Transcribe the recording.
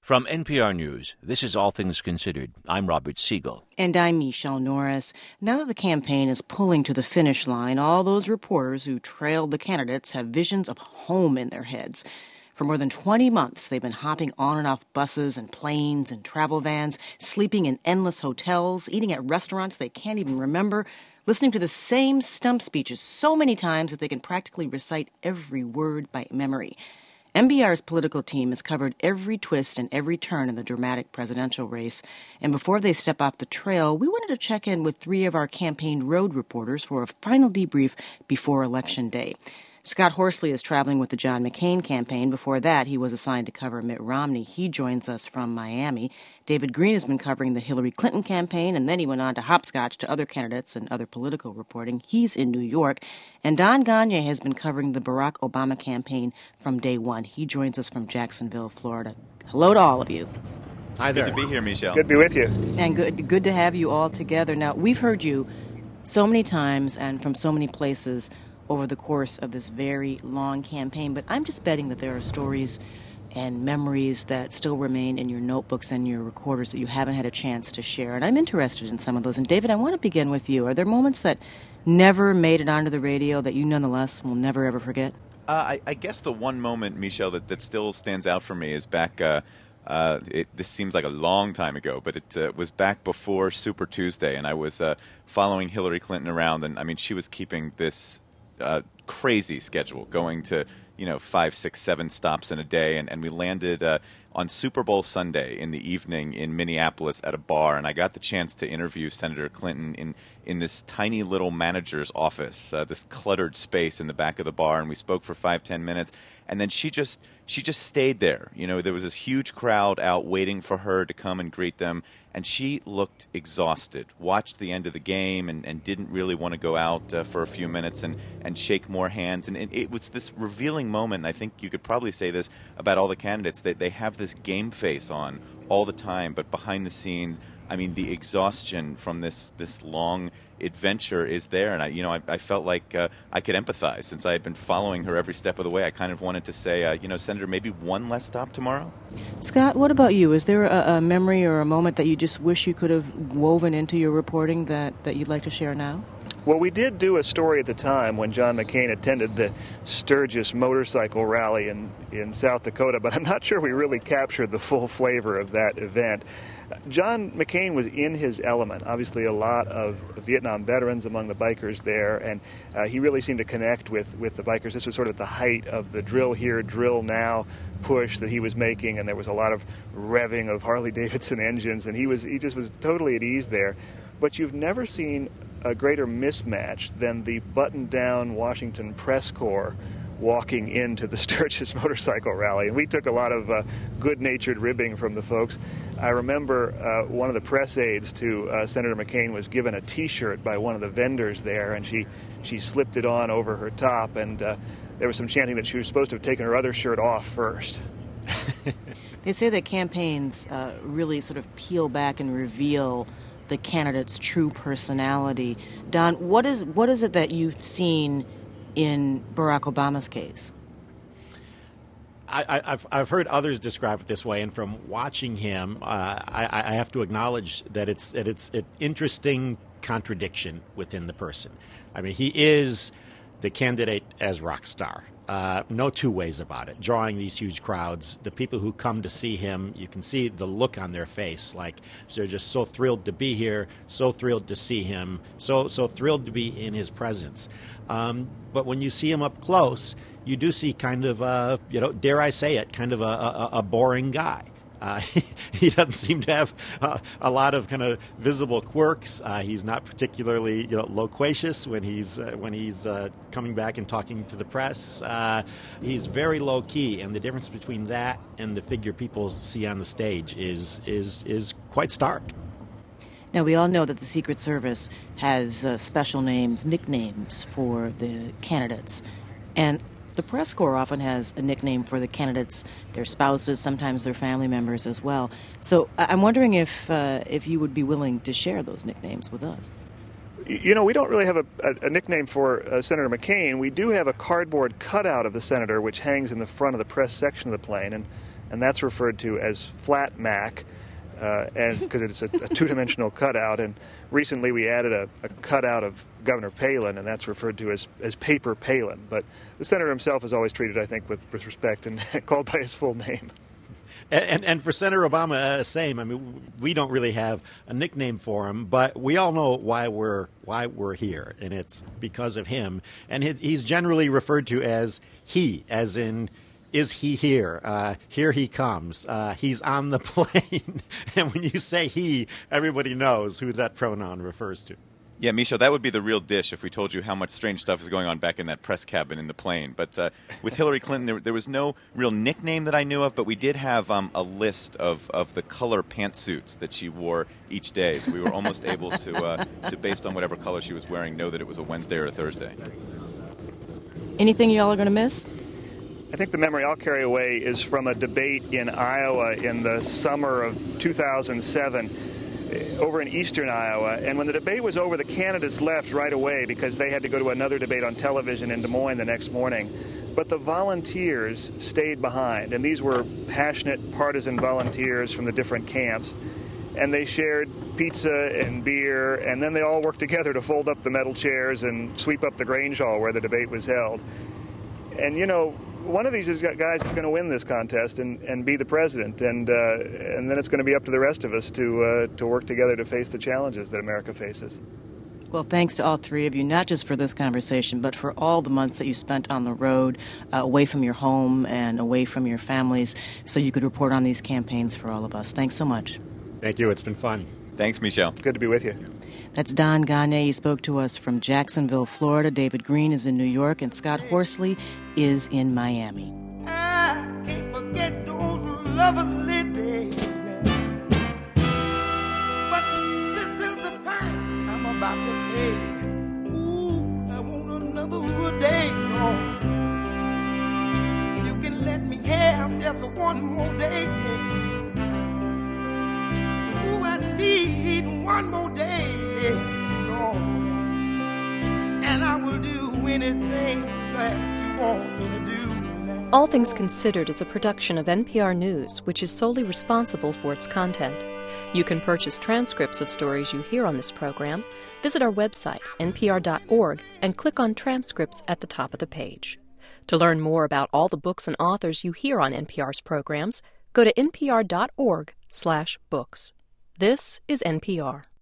From NPR News, this is All Things Considered. I'm Robert Siegel. And I'm Michelle Norris. Now that the campaign is pulling to the finish line, all those reporters who trailed the candidates have visions of home in their heads. For more than 20 months, they've been hopping on and off buses and planes and travel vans, sleeping in endless hotels, eating at restaurants they can't even remember, listening to the same stump speeches so many times that they can practically recite every word by memory. NPR's political team has covered every twist and every turn in the dramatic presidential race. And before they step off the trail, we wanted to check in with three of our campaign road reporters for a final debrief before Election Day. Scott Horsley is traveling with the John McCain campaign. Before that, he was assigned to cover Mitt Romney. He joins us from Miami. David Green has been covering the Hillary Clinton campaign, and then he went on to hopscotch to other candidates and other political reporting. He's in New York. And Don Gonyea has been covering the Barack Obama campaign from day one. He joins us from Jacksonville, Florida. Hello to all of you. Hi there. Good to be here, Michelle. Good to be with you. And good to have you all together. Now, we've heard you so many times and from so many places over the course of this very long campaign, but I'm just betting that there are stories and memories that still remain in your notebooks and your recorders that you haven't had a chance to share, and I'm interested in some of those. And David, I want to begin with you. Are there moments that never made it onto the radio that you nonetheless will never ever forget? I guess the one moment, Michelle, that still stands out for me is back, this seems like a long time ago, but it was back before Super Tuesday, and I was following Hillary Clinton around, and I mean, she was keeping this crazy schedule, going to 5, 6, 7 stops in a day, and we landed on Super Bowl Sunday in the evening in Minneapolis at a bar, and I got the chance to interview Senator Clinton in this tiny little manager's office, this cluttered space in the back of the bar, and we spoke for 5-10 minutes, and then she just stayed there. There was this huge crowd out waiting for her to come and greet them, and she looked exhausted, watched the end of the game, and didn't really want to go out for a few minutes and shake more hands. And it was this revealing moment, and I think you could probably say this about all the candidates, that they have this game face on all the time, but behind the scenes, I mean, the exhaustion from this long adventure is there, and I felt like I could empathize since I had been following her every step of the way. I kind of wanted to say, Senator, maybe one less stop tomorrow. Scott, what about you? Is there a memory or a moment that you just wish you could have woven into your reporting that you'd like to share now? Well, we did do a story at the time when John McCain attended the Sturgis motorcycle rally in South Dakota, but I'm not sure we really captured the full flavor of that event. John McCain was in his element. Obviously, a lot of Vietnam veterans among the bikers there, and he really seemed to connect with the bikers. This was sort of the height of the drill here, drill now push that he was making, and there was a lot of revving of Harley-Davidson engines, and he just was totally at ease there. But you've never seen a greater mismatch than the buttoned-down Washington press corps walking into the Sturgis motorcycle rally. And we took a lot of good-natured ribbing from the folks. I remember one of the press aides to Senator McCain was given a T-shirt by one of the vendors there, and she slipped it on over her top, and there was some chanting that she was supposed to have taken her other shirt off first. They say that campaigns really sort of peel back and reveal the candidate's true personality. Don, what is it that you've seen in Barack Obama's case? I've heard others describe it this way, and from watching him, I have to acknowledge that it's an interesting contradiction within the person. I mean, he is the candidate as rock star. No two ways about it. Drawing these huge crowds, the people who come to see him, you can see the look on their face, like they're just so thrilled to be here, so thrilled to see him, so thrilled to be in his presence. But when you see him up close, you do see kind of, dare I say it, kind of a boring guy. He doesn't seem to have a lot of kind of visible quirks. He's not particularly loquacious when he's coming back and talking to the press. He's very low key, and the difference between that and the figure people see on the stage is quite stark. Now, we all know that the Secret Service has special names, nicknames for the candidates, and the press corps often has a nickname for the candidates, their spouses, sometimes their family members as well. So I'm wondering if you would be willing to share those nicknames with us. We don't really have a nickname for Senator McCain. We do have a cardboard cutout of the senator, which hangs in the front of the press section of the plane. And and that's referred to as flat Mac, and because it's a two-dimensional cutout. And recently we added a cutout of Governor Palin, and that's referred to as Paper Palin. But the senator himself is always treated, I think, with respect and called by his full name. And for Senator Obama, same. I mean, we don't really have a nickname for him, but we all know why we're here, and it's because of him. And he's generally referred to as he, as in, is he here? Here he comes. He's on the plane. And when you say he, everybody knows who that pronoun refers to. Yeah, Michelle, that would be the real dish if we told you how much strange stuff is going on back in that press cabin in the plane. But with Hillary Clinton, there was no real nickname that I knew of, but we did have a list of the color pantsuits that she wore each day. So we were almost able to, based on whatever color she was wearing, know that it was a Wednesday or a Thursday. Anything y'all are going to miss? I think the memory I'll carry away is from a debate in Iowa in the summer of 2007. Over in eastern Iowa, and when the debate was over, the candidates left right away because they had to go to another debate on television in Des Moines the next morning. But the volunteers stayed behind, and these were passionate partisan volunteers from the different camps, and they shared pizza and beer, and then they all worked together to fold up the metal chairs and sweep up the Grange Hall where the debate was held. And, you know, one of these guys is going to win this contest and be the president, and then it's going to be up to the rest of us to work together to face the challenges that America faces. Well, thanks to all three of you, not just for this conversation, but for all the months that you spent on the road, away from your home and away from your families, so you could report on these campaigns for all of us. Thanks so much. Thank you. It's been fun. Thanks, Michelle. Good to be with you. That's Don Gane. He spoke to us from Jacksonville, Florida. David Green is in New York, and Scott Horsley is in Miami. I can't forget those lovely days. But this is the price I'm about to pay. Ooh, I want another day. Oh. You can let me have just one more day. Ooh, I need one more day. Oh. And I will do anything that you want me to do. All Things Considered is a production of NPR News, which is solely responsible for its content. You can purchase transcripts of stories you hear on this program. Visit our website, npr.org, and click on Transcripts at the top of the page. To learn more about all the books and authors you hear on NPR's programs, go to npr.org/books. This is NPR.